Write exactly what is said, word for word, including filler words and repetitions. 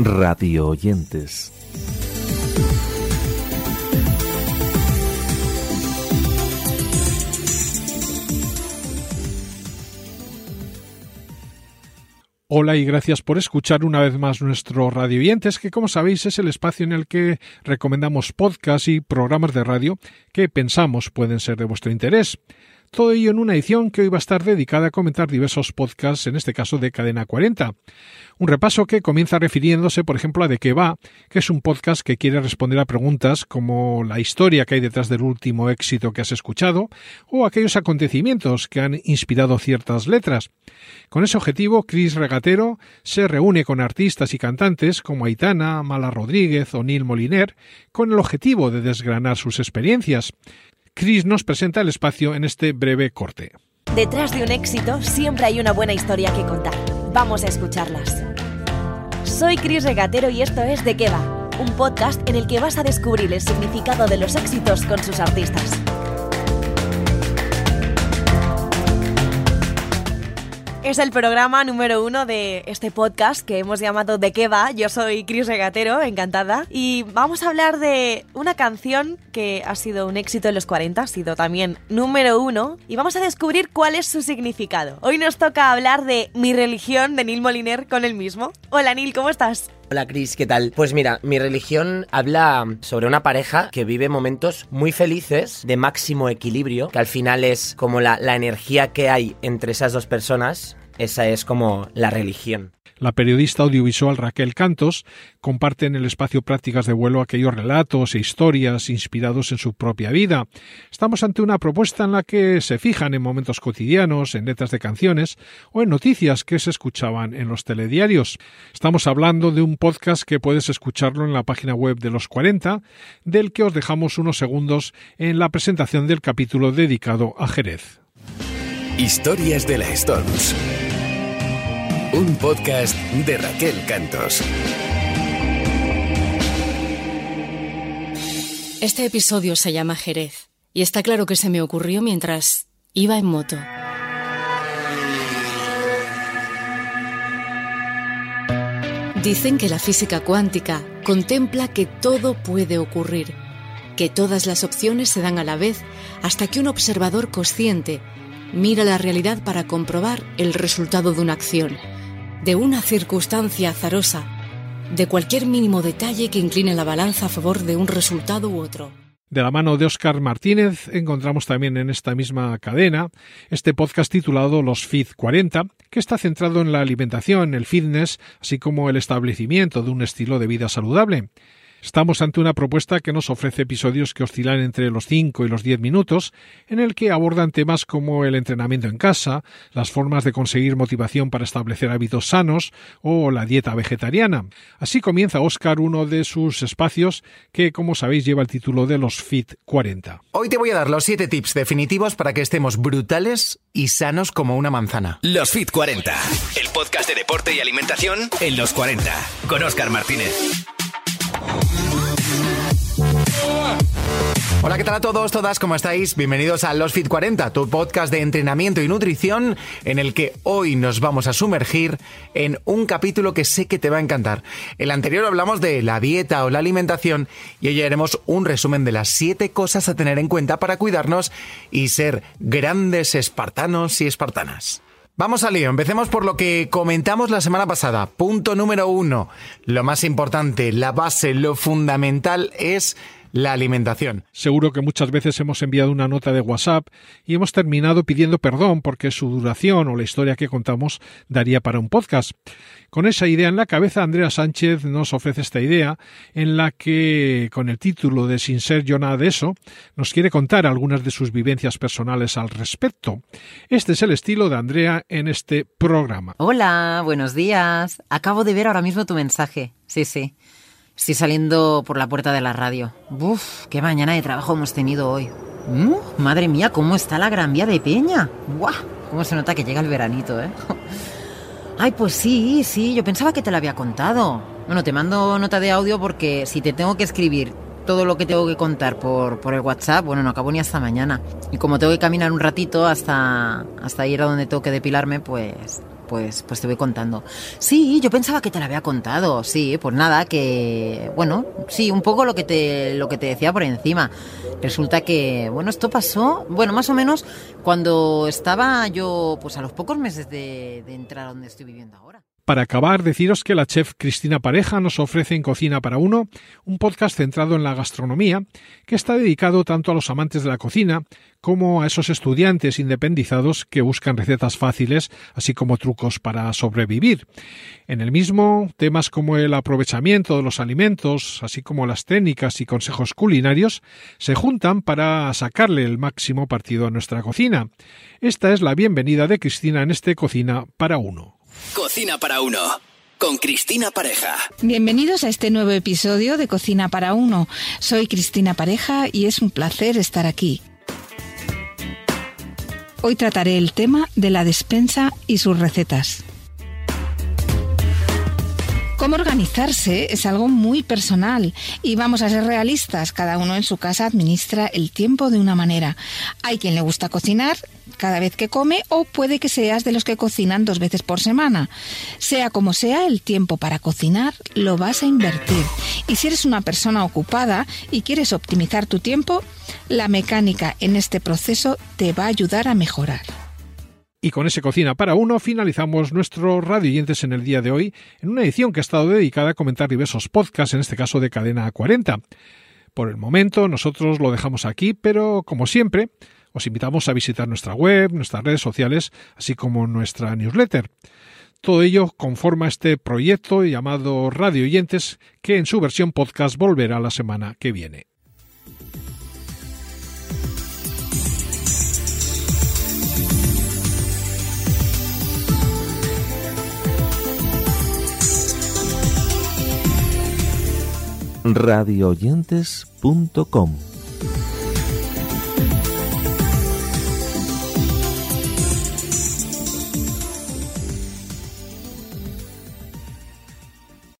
radio oyentes. Hola y gracias por escuchar una vez más nuestro Radio Oyentes, que como sabéis es el espacio en el que recomendamos podcasts y programas de radio que pensamos pueden ser de vuestro interés. Todo ello en una edición que hoy va a estar dedicada a comentar diversos podcasts, en este caso de Cadena cuarenta. Un repaso que comienza refiriéndose, por ejemplo, a De qué va, que es un podcast que quiere responder a preguntas como la historia que hay detrás del último éxito que has escuchado o aquellos acontecimientos que han inspirado ciertas letras. Con ese objetivo, Chris Regatero se reúne con artistas y cantantes como Aitana, Mala Rodríguez o Neil Moliner con el objetivo de desgranar sus experiencias. Chris nos presenta el espacio en este breve corte. Detrás de un éxito siempre hay una buena historia que contar. Vamos a escucharlas. Soy Chris Regatero y esto es De qué va, un podcast en el que vas a descubrir el significado de los éxitos con sus artistas. Es el programa número uno de este podcast que hemos llamado ¿De qué va? Yo soy Chris Regatero, encantada. Y vamos a hablar de una canción que ha sido un éxito en los cuarenta, ha sido también número uno. Y vamos a descubrir cuál es su significado. Hoy nos toca hablar de Mi religión, de Neil Moliner, con él mismo. Hola Neil, ¿cómo estás? Hola Chris, ¿qué tal? Pues mira, Mi religión habla sobre una pareja que vive momentos muy felices, de máximo equilibrio, que al final es como la, la energía que hay entre esas dos personas, esa es como la religión. La periodista audiovisual Raquel Cantos comparte en el espacio Prácticas de Vuelo aquellos relatos e historias inspirados en su propia vida. Estamos ante una propuesta en la que se fijan en momentos cotidianos, en letras de canciones o en noticias que se escuchaban en los telediarios. Estamos hablando de un podcast que puedes escucharlo en la página web de los cuarenta, del que os dejamos unos segundos en la presentación del capítulo dedicado a Jerez. Historias de la Stones. Un podcast de Raquel Cantos. Este episodio se llama Jerez y está claro que se me ocurrió mientras iba en moto. Dicen que la física cuántica contempla que todo puede ocurrir, que todas las opciones se dan a la vez hasta que un observador consciente mira la realidad para comprobar el resultado de una acción, de una circunstancia azarosa, de cualquier mínimo detalle que incline la balanza a favor de un resultado u otro. De la mano de Óscar Martínez encontramos también en esta misma cadena este podcast titulado Los Fit cuarenta, que está centrado en la alimentación, el fitness, así como el establecimiento de un estilo de vida saludable. Estamos ante una propuesta que nos ofrece episodios que oscilan entre los cinco y los diez minutos, en el que abordan temas como el entrenamiento en casa, las formas de conseguir motivación para establecer hábitos sanos o la dieta vegetariana. Así comienza Óscar uno de sus espacios que, como sabéis, lleva el título de los Fit cuarenta. Hoy te voy a dar los siete tips definitivos para que estemos brutales y sanos como una manzana. Los Fit cuarenta, el podcast de deporte y alimentación en los cuarenta, con Óscar Martínez. Hola, ¿qué tal a todos, todas? ¿Cómo estáis? Bienvenidos a Los Fit cuarenta, tu podcast de entrenamiento y nutrición, en el que hoy nos vamos a sumergir en un capítulo que sé que te va a encantar. El anterior hablamos de la dieta o la alimentación y hoy haremos un resumen de las siete cosas a tener en cuenta para cuidarnos y ser grandes espartanos y espartanas. Vamos al lío, empecemos por lo que comentamos la semana pasada. Punto número uno, lo más importante, la base, lo fundamental es la alimentación. Seguro que muchas veces hemos enviado una nota de WhatsApp y hemos terminado pidiendo perdón porque su duración o la historia que contamos daría para un podcast. Con esa idea en la cabeza, Andrea Sánchez nos ofrece esta idea en la que, con el título de Sin ser yo nada de eso, nos quiere contar algunas de sus vivencias personales al respecto. Este es el estilo de Andrea en este programa. Hola, buenos días. Acabo de ver ahora mismo tu mensaje. Sí, sí. Estoy saliendo por la puerta de la radio. Uf, qué mañana de trabajo hemos tenido hoy. Uh, madre mía, cómo está la Gran Vía de Peña. Buah, cómo se nota que llega el veranito, ¿eh? Ay, pues sí, sí, yo pensaba que te lo había contado. Bueno, te mando nota de audio porque si te tengo que escribir todo lo que tengo que contar por, por el WhatsApp, bueno, no acabo ni hasta mañana. Y como tengo que caminar un ratito hasta, hasta ir a donde tengo que depilarme, pues Pues, pues te voy contando. Sí, yo pensaba que te lo había contado. Sí, pues nada, que... Bueno, sí, un poco lo que te, lo que te decía por encima. Resulta que, bueno, esto pasó, bueno, más o menos cuando estaba yo, pues a los pocos meses de, de entrar a donde estoy viviendo ahora. Para acabar, deciros que la chef Cristina Pareja nos ofrece en Cocina para Uno un podcast centrado en la gastronomía que está dedicado tanto a los amantes de la cocina como a esos estudiantes independizados que buscan recetas fáciles, así como trucos para sobrevivir. En el mismo, temas como el aprovechamiento de los alimentos, así como las técnicas y consejos culinarios, se juntan para sacarle el máximo partido a nuestra cocina. Esta es la bienvenida de Cristina en este Cocina para Uno. Cocina para Uno, con Cristina Pareja. Bienvenidos a este nuevo episodio de Cocina para Uno. Soy Cristina Pareja y es un placer estar aquí. Hoy trataré el tema de la despensa y sus recetas. Cómo organizarse es algo muy personal y vamos a ser realistas, cada uno en su casa administra el tiempo de una manera. Hay quien le gusta cocinar cada vez que come o puede que seas de los que cocinan dos veces por semana. Sea como sea, el tiempo para cocinar lo vas a invertir. Y si eres una persona ocupada y quieres optimizar tu tiempo, la mecánica en este proceso te va a ayudar a mejorar. Y con ese Cocina para Uno finalizamos nuestros radioyentes en el día de hoy, en una edición que ha estado dedicada a comentar diversos podcasts, en este caso de Cadena cuarenta. Por el momento nosotros lo dejamos aquí, pero como siempre, os invitamos a visitar nuestra web, nuestras redes sociales, así como nuestra newsletter. Todo ello conforma este proyecto llamado Radioyentes, que en su versión podcast volverá la semana que viene. radioyentes punto com